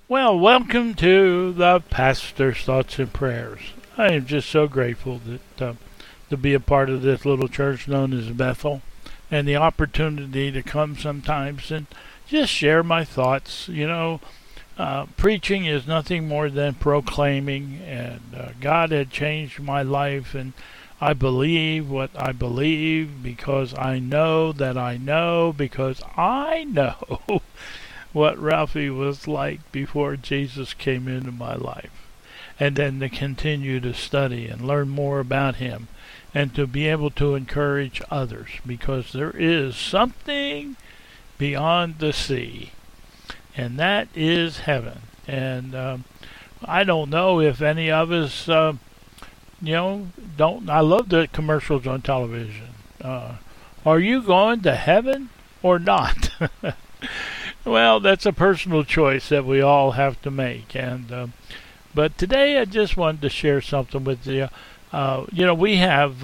Well, welcome to the Pastor's Thoughts and Prayers. I am just so grateful to be a part of this little church known as Bethel and the opportunity to come sometimes and just share my thoughts. Preaching is nothing more than proclaiming, and God had changed my life, and I believe what I believe because I know that I know because I know what Ralphie was like before Jesus came into my life. And then to continue to study and learn more about him and to be able to encourage others because there is something beyond the sea, and that is heaven. And I don't know if any of us, don't. I love the commercials on television. Are you going to heaven or not? Well, that's a personal choice that we all have to make. And but today I just wanted to share something with you. We have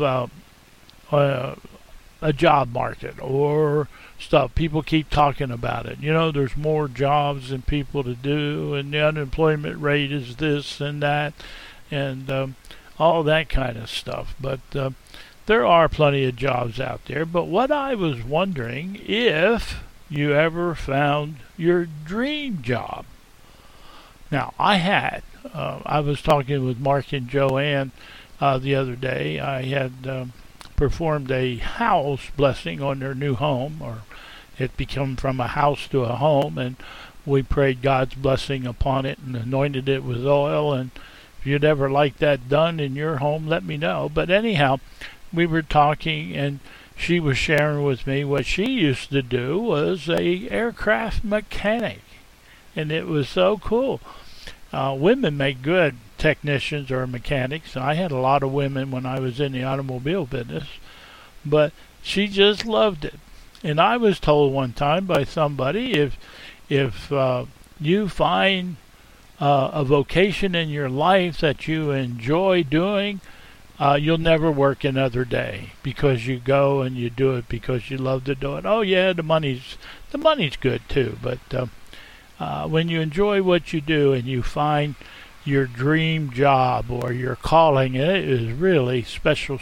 a job market or stuff. People keep talking about it. There's more jobs than people to do, and the unemployment rate is this and that, and all that kind of stuff. But there are plenty of jobs out there. But what I was wondering if you ever found your dream job. Now, I had. I was talking with Mark and Joanne the other day. I had performed a house blessing on their new home, or it became from a house to a home, and we prayed God's blessing upon it and anointed it with oil. And if you'd ever like that done in your home, let me know. But anyhow, we were talking, and she was sharing with me what she used to do was a aircraft mechanic, and it was so cool. Women make good technicians or mechanics. I had a lot of women when I was in the automobile business, but she just loved it. And I was told one time by somebody, if you find a vocation in your life that you enjoy doing, you'll never work another day because you go and you do it because you love to do it. Oh yeah, the money's good too, but when you enjoy what you do and you find your dream job or your calling, it is really special.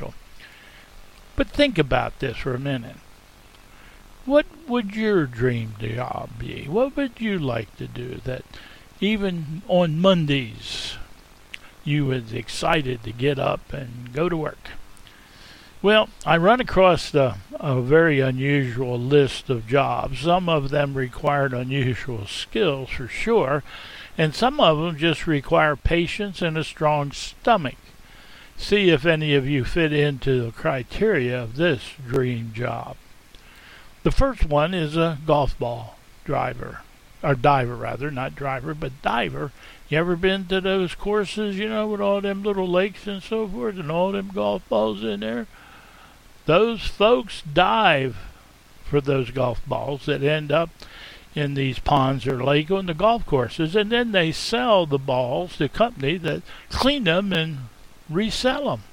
But think about this for a minute. What would your dream job be? What would you like to do that even on Mondays you was excited to get up and go to work? Well, I run across a very unusual list of jobs. Some of them required unusual skills for sure, and some of them just require patience and a strong stomach. See if any of you fit into the criteria of this dream job. The first one is a golf ball driver. Or diver rather, not driver, but diver. You ever been to those courses, with all them little lakes and so forth and all them golf balls in there? Those folks dive for those golf balls that end up in these ponds or lake on the golf courses, and then they sell the balls to company that clean them and resell them.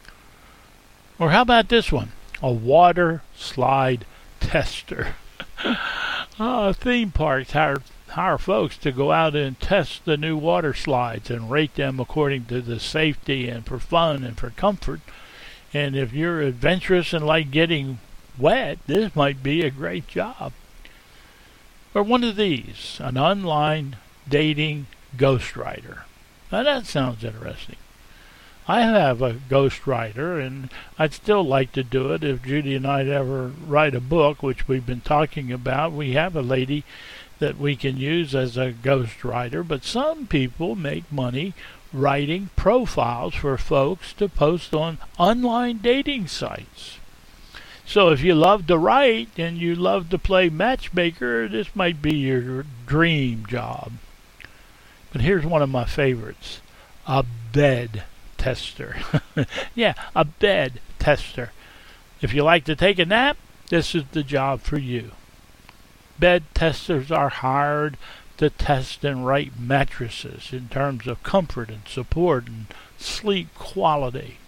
Or how about this one? A water slide tester. Theme parks hire folks to go out and test the new water slides and rate them according to the safety and for fun and for comfort. And if you're adventurous and like getting wet, this might be a great job. Or one of these, an online dating ghostwriter. Now that sounds interesting. I have a ghostwriter, and I'd still like to do it if Judy and I'd ever write a book, which we've been talking about. We have a lady that we can use as a ghostwriter, but some people make money writing profiles for folks to post on online dating sites. So if you love to write and you love to play matchmaker, this might be your dream job. But here's one of my favorites, a bed tester. Yeah, a bed tester. If you like to take a nap, this is the job for you. Bed testers are hired to test and rate mattresses in terms of comfort and support and sleep quality.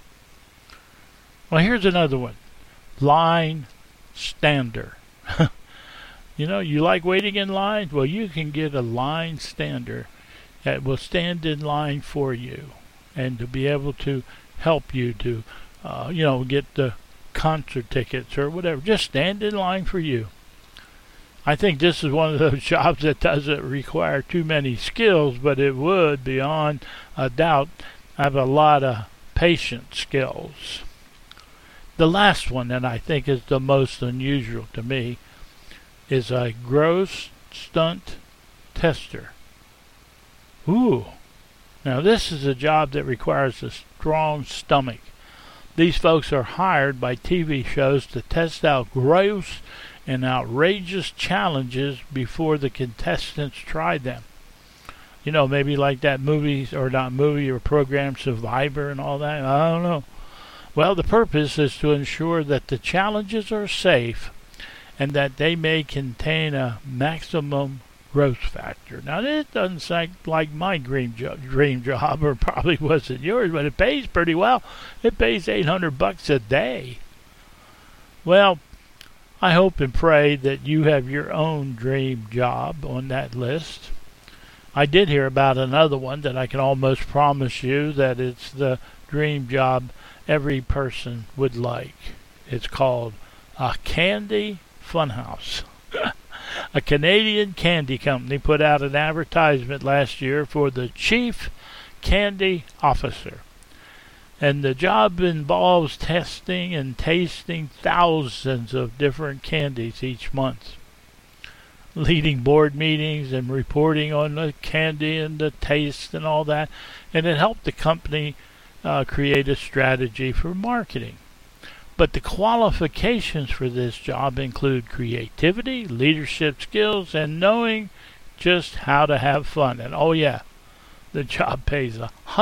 Well, here's another one. Line stander. You know, you like waiting in line? Well, you can get a line stander that will stand in line for you and to be able to help you to, get the concert tickets or whatever. Just stand in line for you. I think this is one of those jobs that doesn't require too many skills, but it would, beyond a doubt, have a lot of patient skills. The last one, that I think is the most unusual to me, is a gross stunt tester. Ooh. Now this is a job that requires a strong stomach. These folks are hired by TV shows to test out gross and outrageous challenges before the contestants try them. You know, maybe like that movie, or not movie, or program Survivor and all that. I don't know. Well, the purpose is to ensure that the challenges are safe and that they may contain a maximum growth factor. Now, this doesn't sound like my dream job, or probably wasn't yours, but it pays pretty well. It pays $800 a day. Well, I hope and pray that you have your own dream job on that list. I did hear about another one that I can almost promise you that it's the dream job every person would like. It's called a candy funhouse. A Canadian candy company put out an advertisement last year for the chief candy officer. And the job involves testing and tasting thousands of different candies each month, leading board meetings and reporting on the candy and the taste and all that. And it helped the company create a strategy for marketing. But the qualifications for this job include creativity, leadership skills, and knowing just how to have fun. And oh yeah, the job pays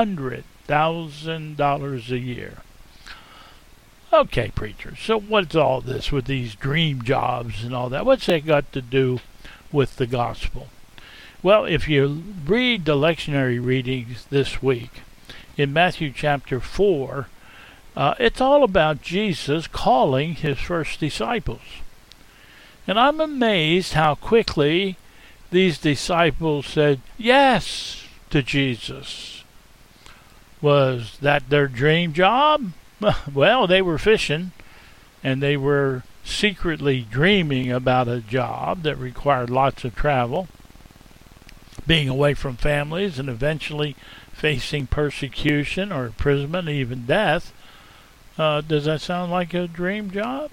$100,000 a year. Okay, preacher, so what's all this with these dream jobs and all that? What's that got to do with the gospel? Well, if you read the lectionary readings this week, in Matthew chapter 4, it's all about Jesus calling his first disciples. And I'm amazed how quickly these disciples said yes to Jesus. Was that their dream job? Well, they were fishing, and they were secretly dreaming about a job that required lots of travel, being away from families, and eventually facing persecution or imprisonment, even death. Does that sound like a dream job?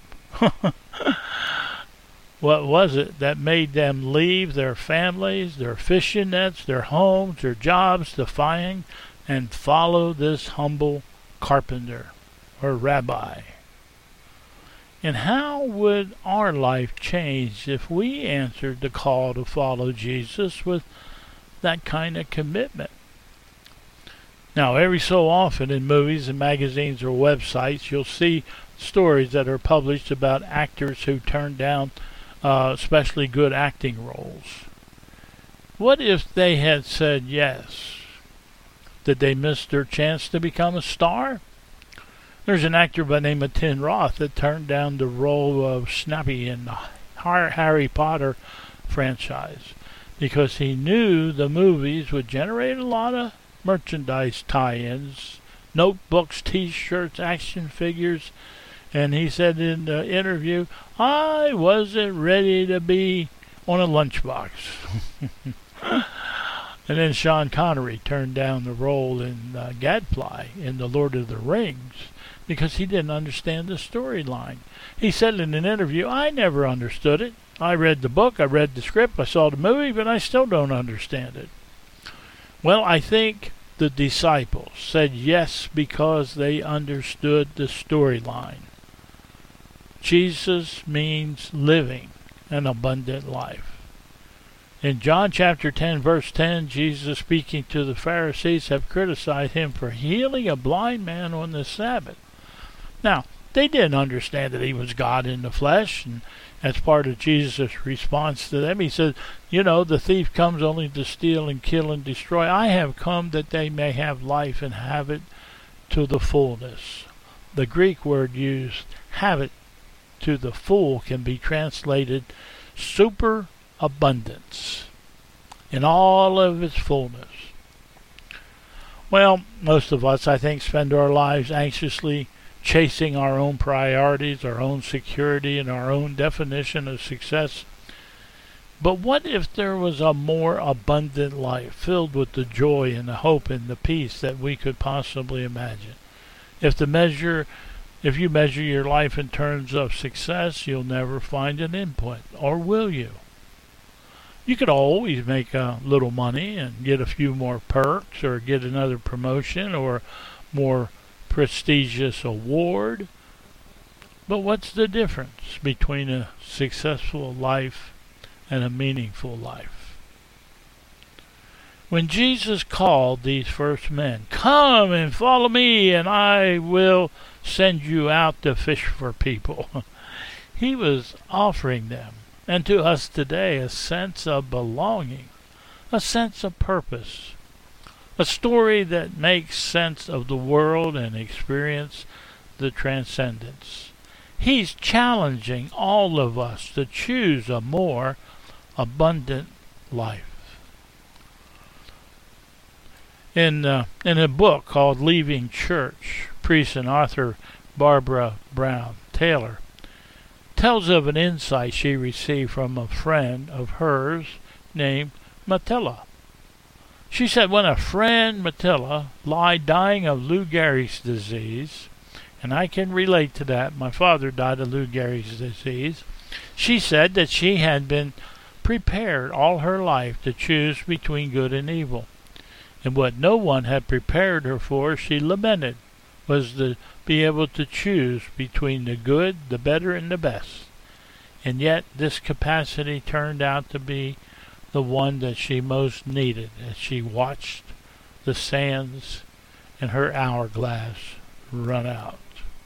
What was it that made them leave their families, their fishing nets, their homes, their jobs to find and follow this humble carpenter or rabbi? And how would our life change if we answered the call to follow Jesus with that kind of commitment? Now, every so often in movies and magazines or websites, you'll see stories that are published about actors who turn down especially good acting roles. What if they had said yes? Did they miss their chance to become a star? There's an actor by the name of Tim Roth that turned down the role of Snappy in the Harry Potter franchise because he knew the movies would generate a lot of merchandise tie-ins, notebooks, t-shirts, action figures, and he said in the interview, I wasn't ready to be on a lunchbox. And then Sean Connery turned down the role in Gadfly in The Lord of the Rings because he didn't understand the storyline. He said in an interview, I never understood it. I read the book, I read the script, I saw the movie, but I still don't understand it. Well, I think the disciples said yes because they understood the storyline. Jesus means living an abundant life. In John chapter 10, verse 10, Jesus speaking to the Pharisees have criticized him for healing a blind man on the Sabbath. Now, they didn't understand that he was God in the flesh, and as part of Jesus' response to them, he said, the thief comes only to steal and kill and destroy. I have come that they may have life and have it to the fullness. The Greek word used, have it to the full, can be translated superabundance in all of its fullness. Well, most of us, I think, spend our lives anxiously chasing our own priorities, our own security, and our own definition of success. But what if there was a more abundant life filled with the joy and the hope and the peace that we could possibly imagine? If you measure your life in terms of success, you'll never find an endpoint, or will you? You could always make a little money and get a few more perks or get another promotion or more prestigious award. But what's the difference between a successful life and a meaningful life? When Jesus called these first men, "Come and follow me, and I will send you out to fish for people," he was offering them, and to us today, a sense of belonging, a sense of purpose, a story that makes sense of the world and experience the transcendence. He's challenging all of us to choose a more abundant life. In a book called Leaving Church, priest and author Barbara Brown Taylor tells of an insight she received from a friend of hers named Matilda. She said when a friend, Matilda, lay dying of Lou Gehrig's disease, and I can relate to that, my father died of Lou Gehrig's disease, she said that she had been prepared all her life to choose between good and evil. And what no one had prepared her for, she lamented, was to be able to choose between the good, the better, and the best. And yet this capacity turned out to be the one that she most needed as she watched the sands in her hourglass run out.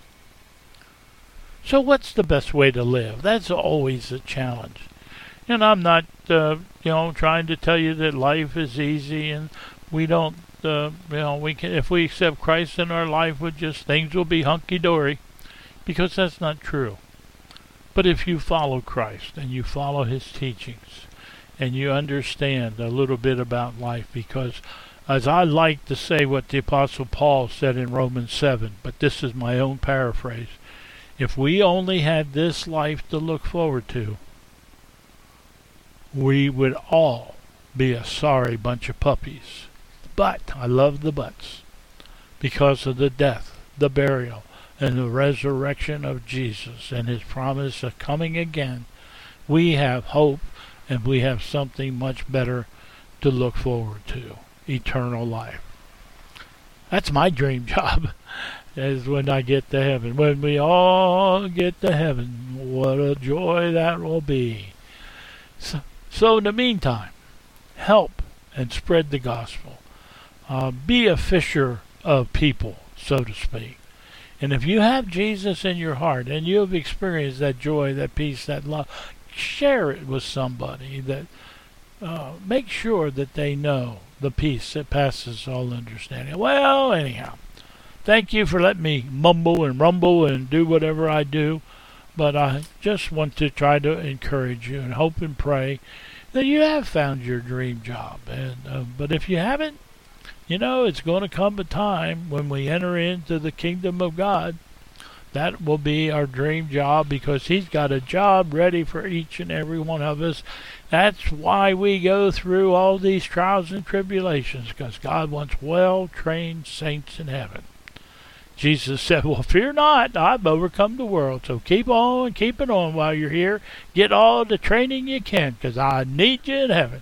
So what's the best way to live? That's always a challenge. And I'm not, trying to tell you that life is easy and we don't, we can, if we accept Christ in our life, things will be hunky-dory, because that's not true. But if you follow Christ and you follow His teachings and you understand a little bit about life, because as I like to say what the Apostle Paul said in Romans 7, but this is my own paraphrase, if we only had this life to look forward to, we would all be a sorry bunch of puppies. But, I love the buts, because of the death, the burial, and the resurrection of Jesus and His promise of coming again, we have hope and we have something much better to look forward to, eternal life. That's my dream job, is when I get to heaven. When we all get to heaven, what a joy that will be. So in the meantime, help and spread the gospel. Be a fisher of people, so to speak. And if you have Jesus in your heart and you have experienced that joy, that peace, that love, share it with somebody. That make sure that they know the peace that passes all understanding. Well, anyhow, thank you for letting me mumble and rumble and do whatever I do. But I just want to try to encourage you and hope and pray that you have found your dream job. And but if you haven't, it's going to come a time when we enter into the kingdom of God. That will be our dream job, because He's got a job ready for each and every one of us. That's why we go through all these trials and tribulations, because God wants well-trained saints in heaven. Jesus said, well, fear not, I've overcome the world. So keep on keeping on while you're here. Get all the training you can, because I need you in heaven.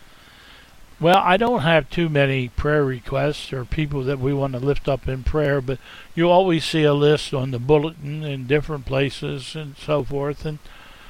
Well, I don't have too many prayer requests or people that we want to lift up in prayer, but you always see a list on the bulletin in different places and so forth. And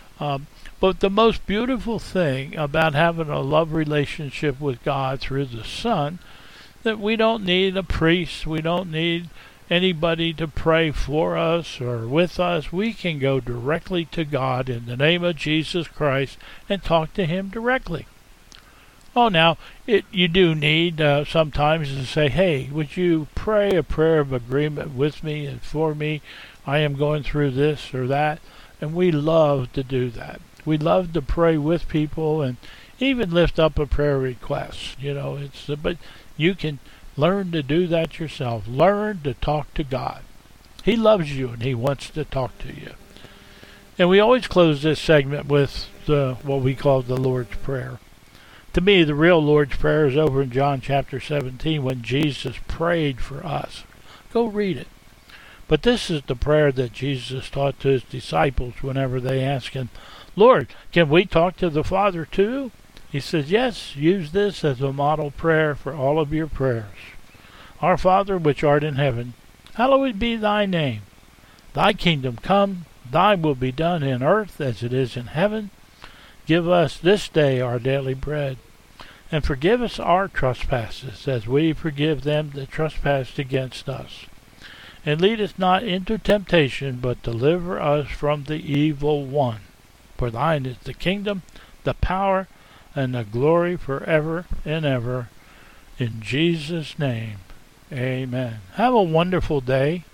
but the most beautiful thing about having a love relationship with God through the Son, that we don't need a priest, we don't need anybody to pray for us or with us. We can go directly to God in the name of Jesus Christ and talk to Him directly. Oh, now, you do need sometimes to say, hey, would you pray a prayer of agreement with me and for me? I am going through this or that. And we love to do that. We love to pray with people and even lift up a prayer request. But you can learn to do that yourself. Learn to talk to God. He loves you and He wants to talk to you. And we always close this segment with what we call the Lord's Prayer. To me, the real Lord's Prayer is over in John chapter 17 when Jesus prayed for us. Go read it. But this is the prayer that Jesus taught to His disciples whenever they asked Him, Lord, can we talk to the Father too? He says, yes, use this as a model prayer for all of your prayers. Our Father, which art in heaven, hallowed be thy name. Thy kingdom come, thy will be done in earth as it is in heaven. Give us this day our daily bread, and forgive us our trespasses, as we forgive them that trespass against us. And lead us not into temptation, but deliver us from the evil one. For thine is the kingdom, the power, and the glory forever and ever. In Jesus' name, amen. Have a wonderful day.